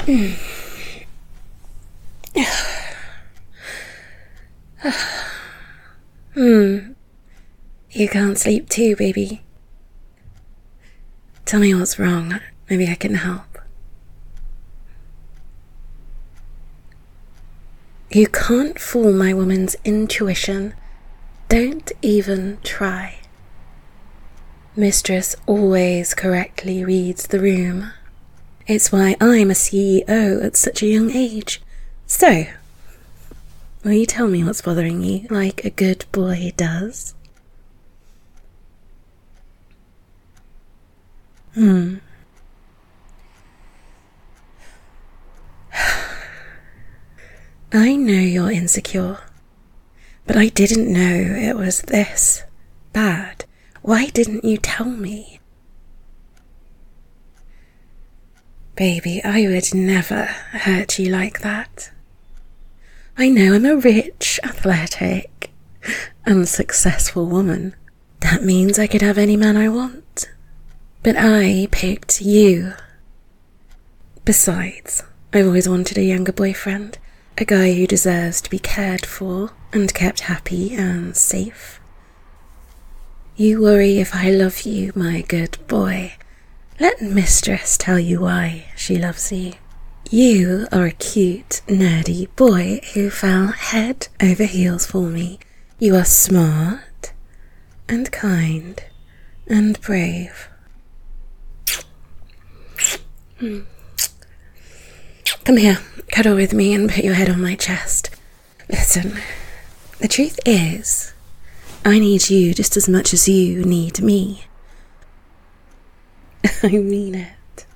You can't sleep too, baby. Tell me what's wrong. Maybe I can help. You can't fool my woman's intuition. Don't even try. Mistress always correctly reads the room. It's why I'm a CEO at such a young age. So, will you tell me what's bothering you, like a good boy does? I know you're insecure, but I didn't know it was this bad. Why didn't you tell me? Baby, I would never hurt you like that. I know I'm a rich, athletic, and successful woman. That means I could have any man I want. But I picked you. Besides, I've always wanted a younger boyfriend, a guy who deserves to be cared for and kept happy and safe. You worry if I love you, my good boy. Let Mistress tell you why she loves you. You are a cute, nerdy boy who fell head over heels for me. You are smart and kind and brave. Come here, cuddle with me and put your head on my chest. Listen, the truth is, I need you just as much as you need me. I mean it.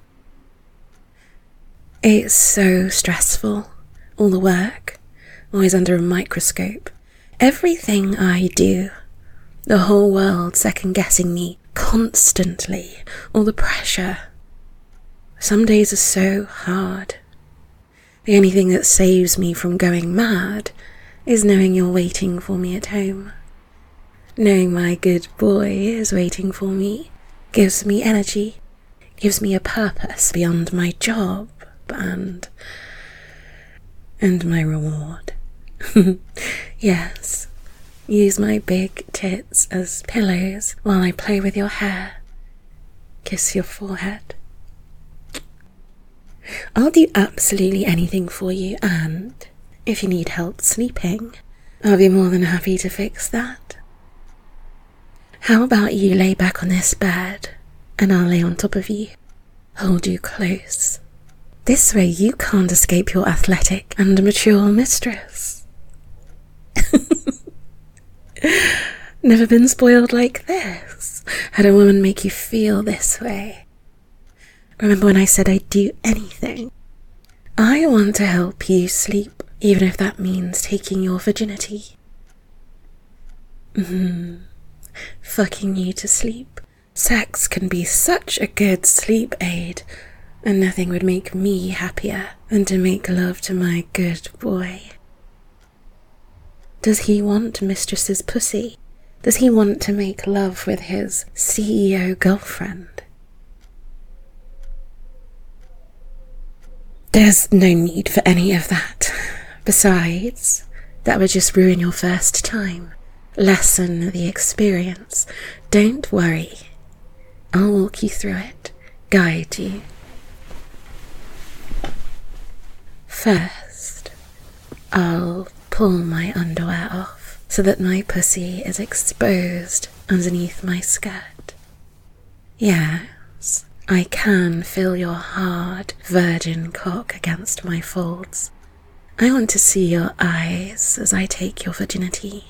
It's so stressful, all the work, always under a microscope. Everything I do, the whole world second-guessing me constantly, all the pressure. Some days are so hard. The only thing that saves me from going mad is knowing you're waiting for me at home. Knowing my good boy is waiting for me gives me energy, gives me a purpose beyond my job and my reward. Yes, use my big tits as pillows while I play with your hair, kiss your forehead. I'll do absolutely anything for you, and if you need help sleeping, I'll be more than happy to fix that. How about you lay back on this bed, and I'll lay on top of you, hold you close. This way you can't escape your athletic and mature mistress. Never been spoiled like this? Had a woman make you feel this way? Remember when I said I'd do anything? I want to help you sleep, even if that means taking your virginity. Fucking you to sleep. Sex can be such a good sleep aid, and nothing would make me happier than to make love to my good boy. Does he want Mistress's pussy? Does he want to make love with his CEO girlfriend? There's no need for any of that. Besides, that would just ruin your first time, lessen the experience. Don't worry. I'll walk you through it, guide you. First, I'll pull my underwear off so that my pussy is exposed underneath my skirt. Yes, I can feel your hard, virgin cock against my folds. I want to see your eyes as I take your virginity.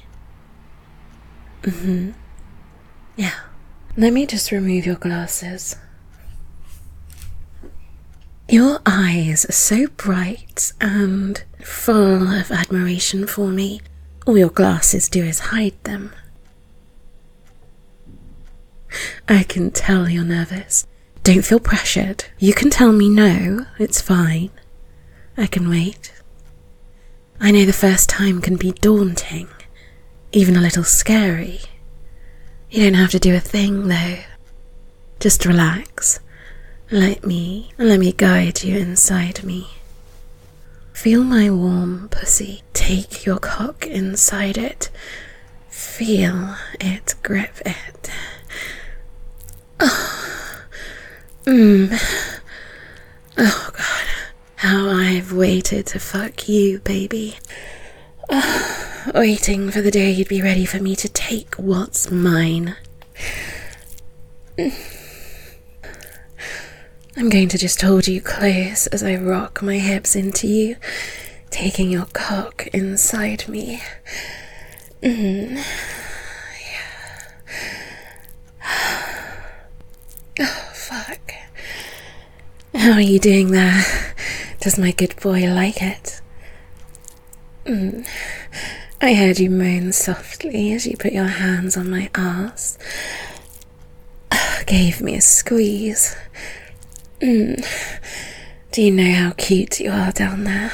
Yeah. Let me just remove your glasses. Your eyes are so bright and full of admiration for me. All your glasses do is hide them. I can tell you're nervous. Don't feel pressured. You can tell me no, it's fine. I can wait. I know the first time can be daunting, even a little scary. You don't have to do a thing though. Just relax Let me guide you inside me. Feel my warm pussy take your cock inside it. Feel it grip it. Oh God, how I've waited to fuck you, baby. Waiting for the day you'd be ready for me to take what's mine. I'm going to just hold you close as I rock my hips into you, taking your cock inside me. Yeah. Oh, fuck. How are you doing there? Does my good boy like it? I heard you moan softly as you put your hands on my arse. Gave me a squeeze. Do you know how cute you are down there?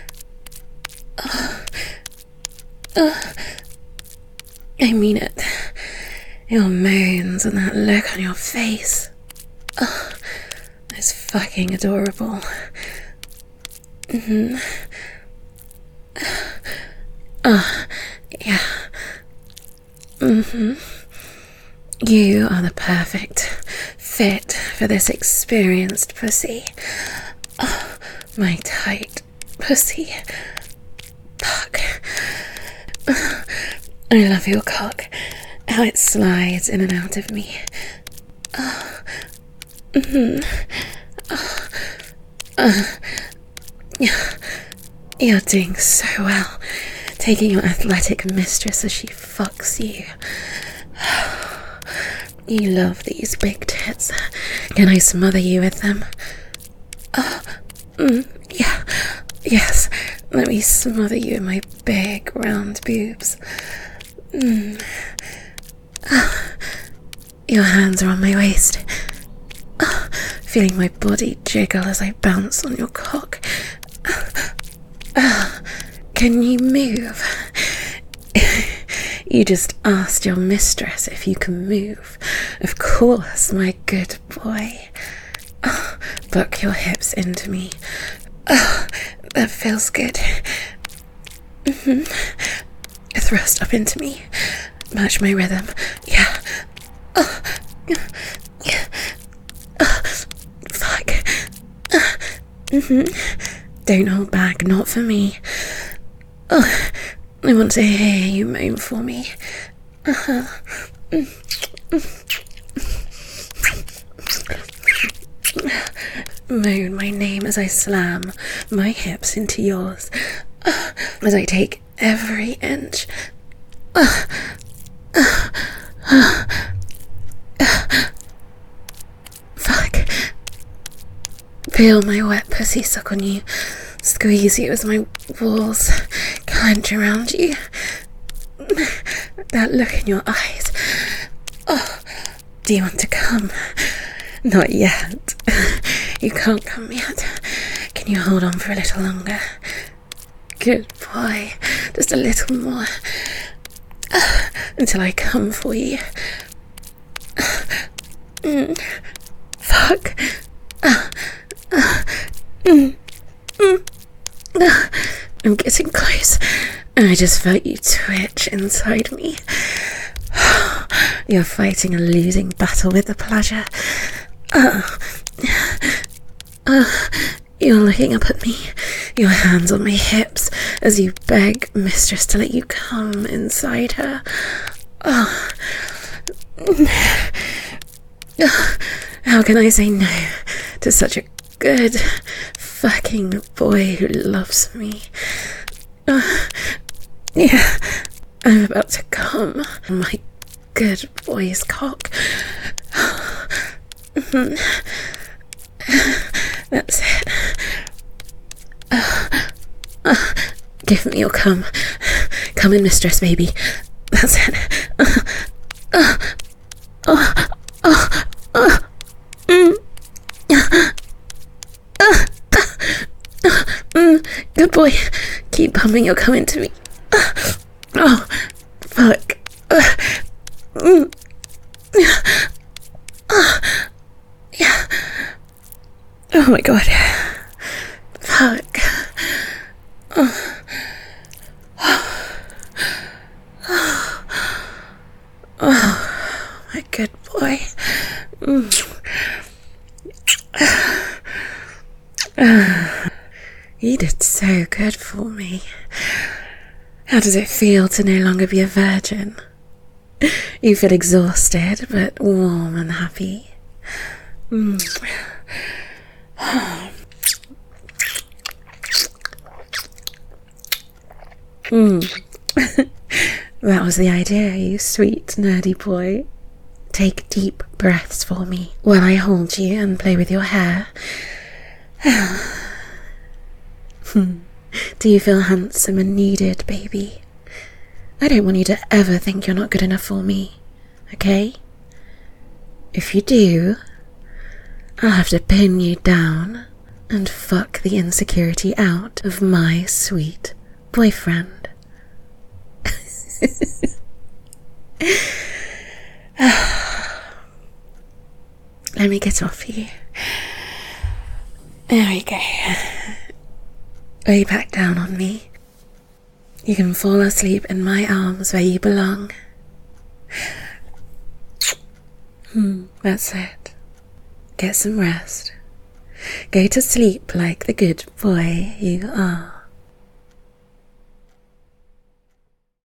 I mean it. Your moans and that look on your face. It's fucking adorable. Yeah. You are the perfect fit for this experienced pussy. Oh, my tight pussy. Fuck. I love your cock. How it slides in and out of me. You're doing so well, taking your athletic mistress as she fucks you. You love these big tits. Can I smother you with them? Yeah. Yes. Let me smother you in my big round boobs. Your hands are on my waist. Feeling my body jiggle as I bounce on your cock. Can you move? You just asked your mistress if you can move. Of course, my good boy. Buck your hips into me. That feels good. Thrust up into me. Match my rhythm. Yeah. Fuck. Don't hold back, not for me. I want to hear you moan for me. Moan my name as I slam my hips into yours, as I take every inch. Fuck. Feel my wet pussy suck on you, squeeze you as my walls clench around you. That look in your eyes. Do you want to come? Not yet. You can't come yet. Can you hold on for a little longer? Good boy. Just a little more. Until I come for you. Fuck. I'm getting close. I just felt you twitch inside me. You're fighting a losing battle with the pleasure. You're looking up at me, your hands on my hips, as you beg mistress to let you come inside her. How can I say no to such a good fucking boy who loves me? Yeah, I'm about to come on my good boy's cock. That's it. Give me your cum. Come in, mistress, baby. That's it. Good boy. Keep pumping your cum into me. Oh, fuck. Yeah. Oh my god. Fuck. Oh, my good boy. You did so good for me. How does it feel to no longer be a virgin? You feel exhausted, but warm and happy. That was the idea, you sweet, nerdy boy. Take deep breaths for me while I hold you and play with your hair. Do you feel handsome and needed, baby? I don't want you to ever think you're not good enough for me, okay? If you do, I'll have to pin you down and fuck the insecurity out of my sweet boyfriend. Let me get off you. There we go. Lay back down on me. You can fall asleep in my arms where you belong. That's it. Get some rest. Go to sleep like the good boy you are.